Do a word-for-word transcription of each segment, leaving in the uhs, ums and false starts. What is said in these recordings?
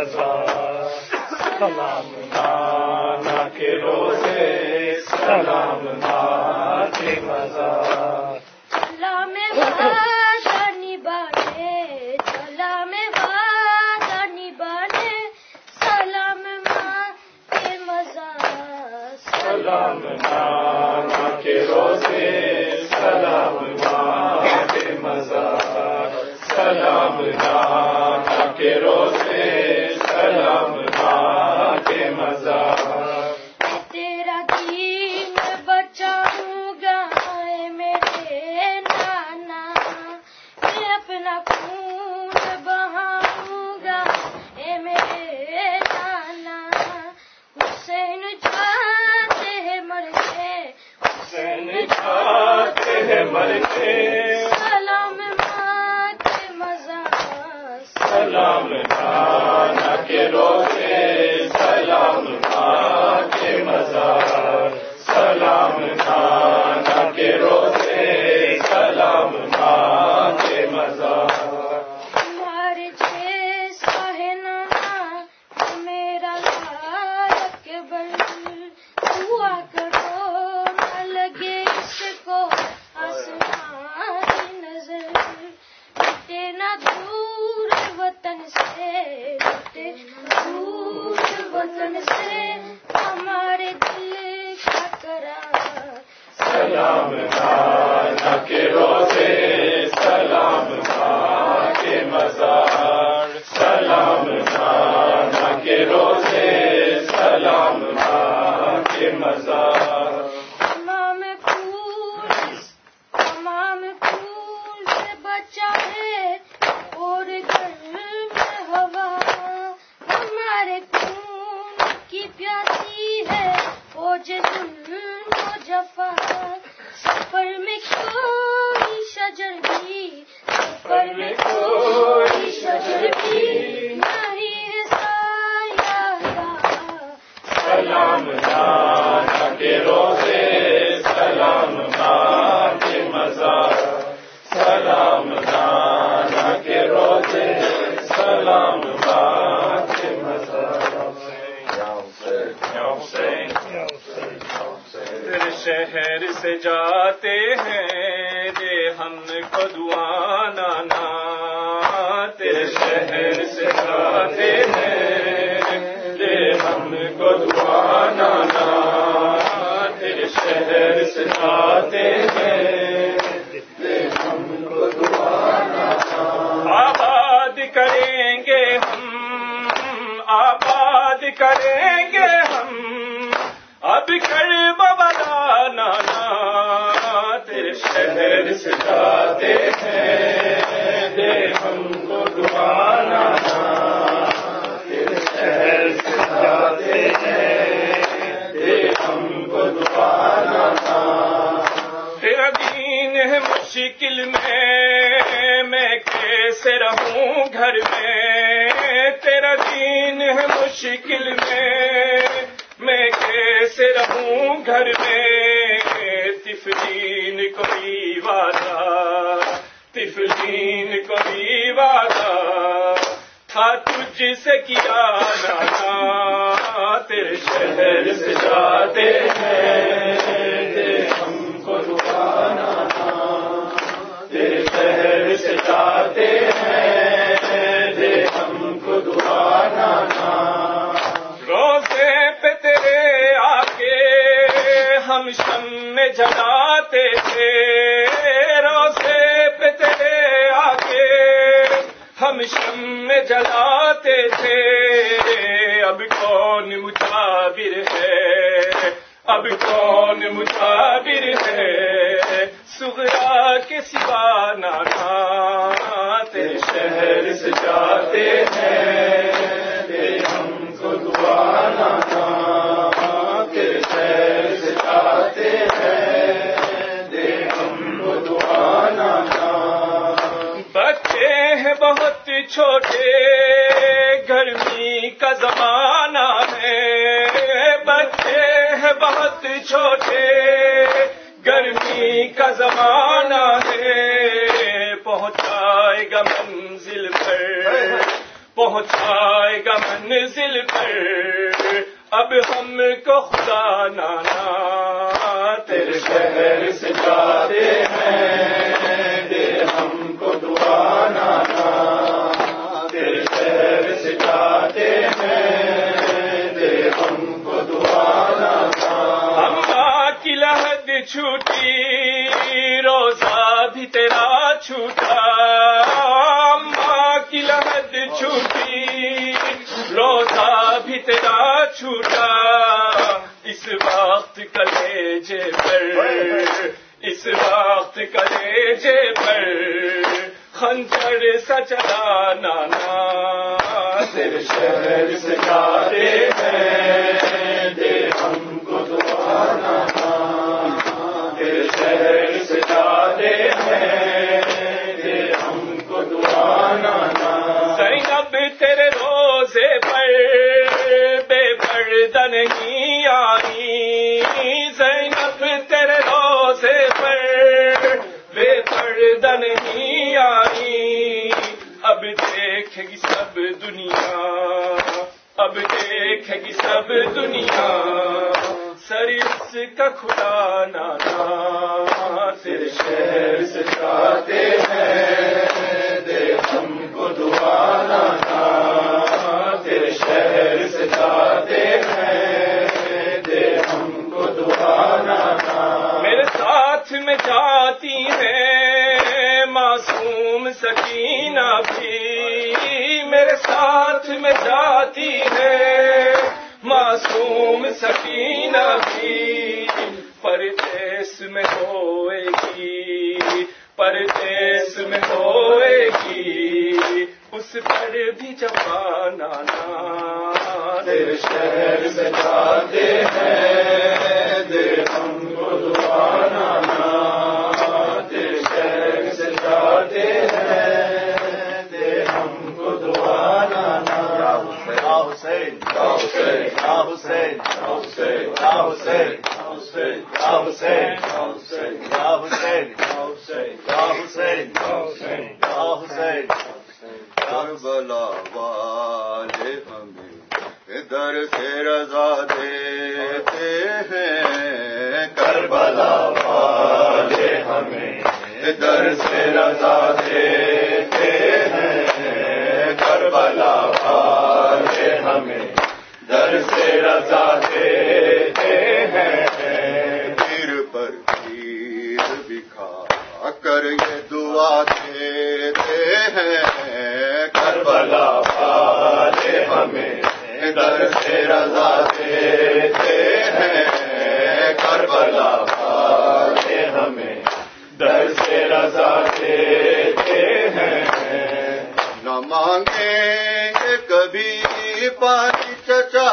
مزہ سلام نانا کے روزے سلام کے مزہ سلام وادانی بانے سلام وادانی بانے سلام کے مزہ سلام نانا کے روزے سلام کے مزہ سلام نانا کے روزے سلام کے مزہ تیرا دین بچاؤں گا اے میرے نانا میں اپنا خون بہاؤں گا اے میرے نانا حسین چاہتے ہیں مر کے حسین چاہتے ہیں مر کے سلام ماں کے مزہ سلام نانا کے روزے سلام کے مزہ سلام نانا کے روزے سلام کے مزہ تمہارے جیسا ہے نانا میرا لائق بل دعا کرو نہ لگے اس کو آسمانی نظر مٹے نہ دور وطن سے مٹے دور وطن سے ہمارے دل کا قرار سلام نانا کے روزے سلام کے مزار سلام نانا کے روزے سلام کے مزار تمام پھول تمام پھول سے بچا ہے اور گھر میں ہوا ہمارے خون کی پیاسی ہے وہ ظلم و جفا سفر میں کوئی شجر بھی سفر میں کوئی شجر بھی نہیں ہے سایہ سلام نانا کے روزے سلام کے مزار سلام نانا کے روزے سلام کے مزار تیرے شہر سے جاتے ہیں دے ہم کو دعا نانا تیرے شہر سے جاتے ہیں دے ہم کو دعا نانا تیرے شہر سے جاتے ہیں دے ہم کو دعا نانا آباد کریں گے ہم آباد کریں گے ہم اب کرب والا نانا تیرے شہر سے جاتے ہیں دے ہم کو دعا نانا تیرے شہر سے جاتے ہیں دے ہم کو دعا نانا تیرا دین ہے مشکل میں میں کیسے رہوں گھر میں تیرا دین ہے مشکل میں میں کیسے رہوں گھر میں طفلین کو بھی وعدہ طفلین کو بھی وعدہ تھا تجھ سے کیا نانا تیرے شہر سے جاتے ہیں دے ہم کو دعا نانا تیرے شہر سے جاتے ہیں دے ہم کو دعا نانا روزے پہ تیرے آکے ہم شمع جلاتے تھے روزے پہ تیرے آکے ہم شمع جلاتے تھے اب کون مجابر ہے اب کون مجابر ہے صغرا کے سوا نانا تیرے شہر سے جاتے ہیں دے ہم کو دعا نانا تیرے شہر سے جاتے ہیں دے ہم کو دعا نانا بچے ہیں بہت چھوٹے گرمی کا زمانہ ہے بچے ہیں بہت چھوٹے گرمی کا زمانہ ہے پہنچائے گا منزل پر پہنچائے گا منزل پر، اب ہم کو خدا نانا تیرے شہر سے جاتے ہیں، دے ہم کو دعا نانا تیرے شہر سے جاتے ہیں، دے ہم کو دعا نانا۔ اماں کی لحد چھوٹی روزہ بھی تیرا چھوٹا، اماں کی لحد چھوٹی روزہ بھی تیرا چھوٹا، اس وقت کلیجے پر، اس وقت کلیجے پر خنجر سا چلا نانا تیرے شہر سے جاتے ہیں، دے ہم کو دعا نانا تیرے شہر سے جاتے ہیں، دے ہم کو دعا نانا۔ زینب تیرے روزے پر بے پردہ نہیں آئی، زینب تیرے روزے پر بے پردہ نہیں آئی، اب دیکھے گی سب دنیا، اب دیکھے گی سب دنیا سر اس کا کھلا نانا تیرے شہر سے جاتے ہیں، دے ہم کو دعا نانا تیرے شہر سے جاتے ہیں، دے ہم کو دعا نانا۔ میرے ساتھ میں جاتی ہے معصوم سکینہ بھی، میرے ساتھ میں جاتی ہے معصوم سکینہ بھی، پردیس میں ہوئے گی، پردیس میں ہوئے گی، اس پر بھی جفا نانا تیرے شہر سے جاتے ہیں، دے ہم کو دعا نانا تیرے شہر سے جاتے ہیں، دے ہم کو دعا نانا۔ یا حسین یا حسین یا حسین یا حسین یا حسین یا حسین یا حسین یا حسین یا حسین یا حسین۔ کربلا والے ہمیں در سے رضا دیتے ہیں، کربلا والے ہمیں در سے رضا دیتے ہیں، کربلا والے ہمیں در سے رضا دیتے ہیں، پیر پر پیر بکھا کر یہ دعا دیتے ہیں، کربلا والے ہمیں در سے رضا دیتے ہیں، کربلا والے ہمیں در سے رضا دیتے ہیں۔ نہ مانگیں گے کبھی پانی چچا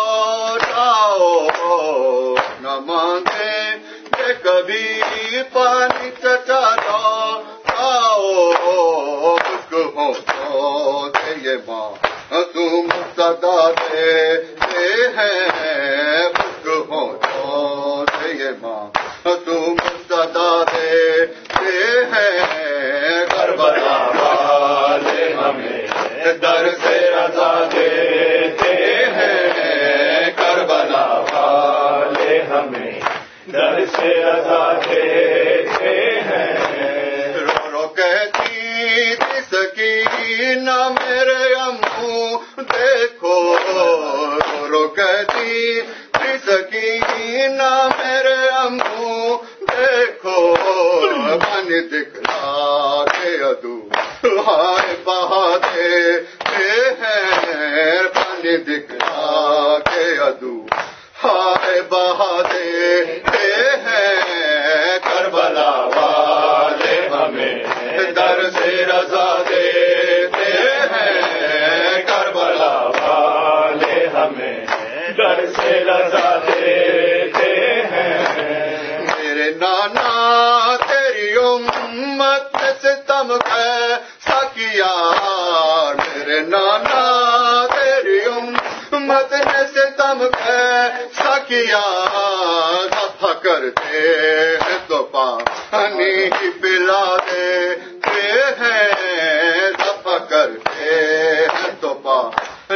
لوٹاؤ، نہ مانگیں گے کبھی پانی چچا لوٹاؤ، خشک ہو تو یہ ماں تم صدا دیتے ہیں، خشک ہو تو یہ ماں تم صدا دیتے ہیں، کربلا والے ہمیں در سے رضا دیتے ہیں، کربلا والے ہمیں در سے رضا دیتے ہیں۔ رو رو کہتی تھی سکینہ میرے امو دیکھو، رو رو کہتی تھی سکینہ میرے امو دیکھو، پانی دکھلا کے ادو ہائے بہا دیتے ہیں، پانی دکھلا کے ادو ہائے بہا دیتے ہیں، کربلا والے ہمیں در سے رضا دیتے ہیں، کربلا والے ہمیں در سے رضا دیتے ہیں۔ میرے نانا تیری امت نے ستم کیسا کیا، میرے نانا تیری امت نے ستم کیسا کیا، دفع کرتے ہیں تو پانی پلا دیتے ہیں، دفع کرتے ہیں تو پانی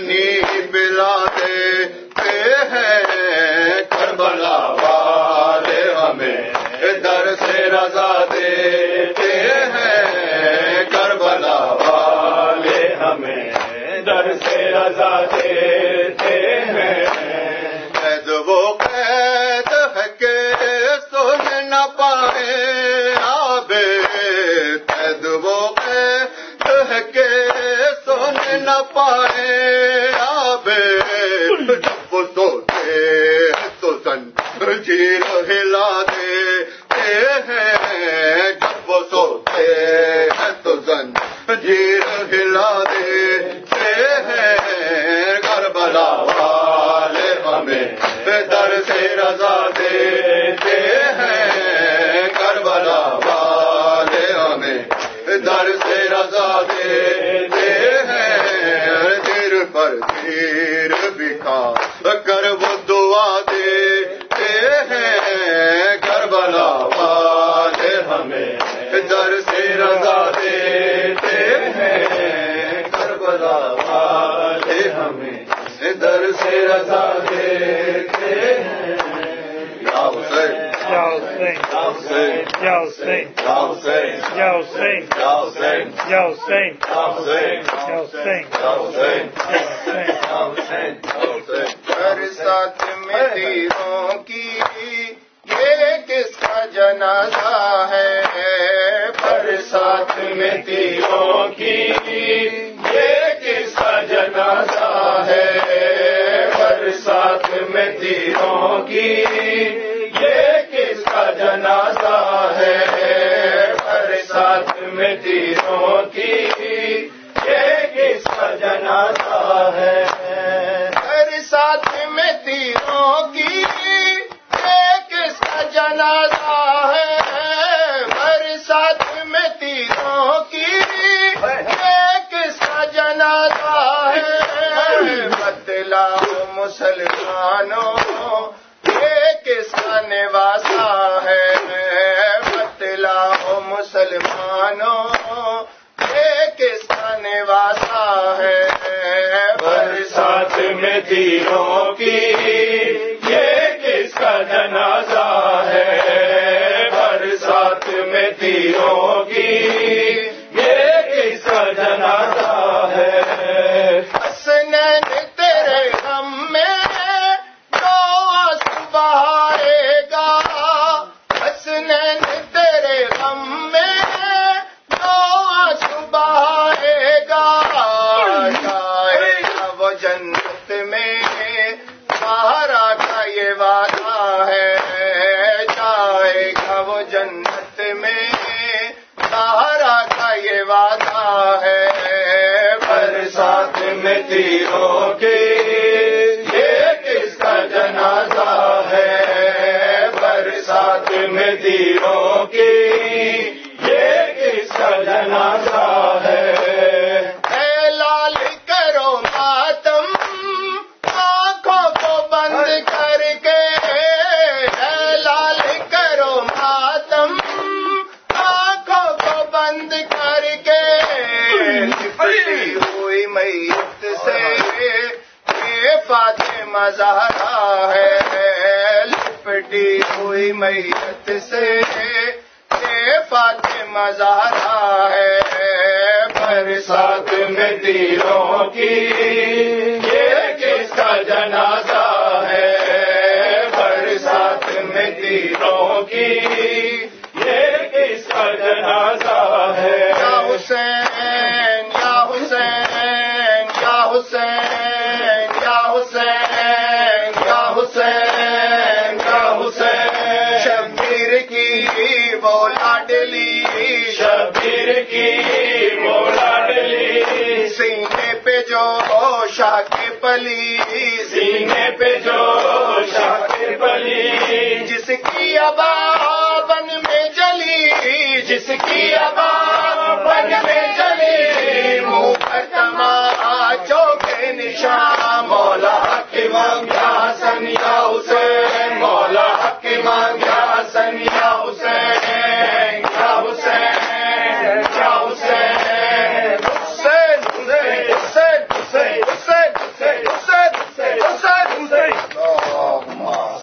پانی پلا دیتے ہیں، کربلا والے ہمیں در سے رضا دیتے ہیں، کربلا والے ہمیں در سے رضا دیتے ہیں۔ قید وہ قید ہے کہ سن نہ پائے آبے، قید وہ قید ہے کہ سن نہ پائے آبے، جب وہ سوتے تو زنجیر ہلا دیتے ہیں، جب وہ سوتے تو زنجیر ہلا دیتے ہیں، کربلا والے ہمیں در سے رضا دیتے ہیں، کربلا والے ہمیں در سے رضا دیتے ہیں، دیر پر دیر بکھا کر وہ دعا دیتے ہیں، کربلا والے ہمیں در سے رضا دیتے ہیں، کربلا والے ہمیں در سے رضا دیتے ہیں۔ یا حسین یا حسین یا حسین یا حسین یا حسین یا حسین یا حسین یا حسین یا حسین یا حسین یا حسین یا حسین یا حسین۔ برسات میں تیروں کی یہ کس کا جنازہ ہے، برسات میں تیروں کی یہ کس کا جنازہ ہے، برسات میں تیروں کی یہ کس کا جنازہ ہے، برسات میں تیروں کی یہ کس کا جنازہ ہے، برسات میں تیروں کی یہ کس کا جنازہ ہے، برسات میں تیروں کی یہ کس کا جنازہ ہے، بتلاؤ مسلمانوں یہ کس کا نواسا ہے، بتلاؤ مسلمانوں یہ کس کا نواسا ہے، برسات میں تیروں کی یہ کس کا جنازہ ہے، برسات میں تیروں کی یہ کس کا جنازہ ہے، حسنین تیرے غم میں جو آنسو بہائے گا، حسنین تیرے غم میں جو آنسو بہائے گا، جائے گا وہ جنت میں سہارا کا یہ وعدہ ہے، جائے گا وہ جنت میں سہارا کا یہ وعدہ ہے، برسات میں تیروں کی یہ کس کا جنازہ ہے، برسات میں تیروں کی یہ کس کا جنازہ ہے، اے لال کرو ماتم آنکھوں کو بند کر کے، اے لال کرو ماتم آنکھوں کو بند کر کے، لپٹی ہوئی میت سے یہ فاطمہ زہرا ہے، لپٹی ہوئی میت سے یہ فاطمہ زہرا ہے، برسات میں تیروں کی یہ کس کا جنازہ ہے، برسات میں تیروں کی یہ کس کا جنازہ ہے، یا حسین یا حسین یا حسین یا حسین یا حسین یا حسین، شبیر کی وہ لاڈلی، شبیر کی وہ لاڈلی، سینے پہ جو شاہ کی پلی، سینے پہ جو شاہ کی پلی، جس کی ابا بن میں جلی، جس کی ابا بن میں جلی، منہ پر تماچوں کے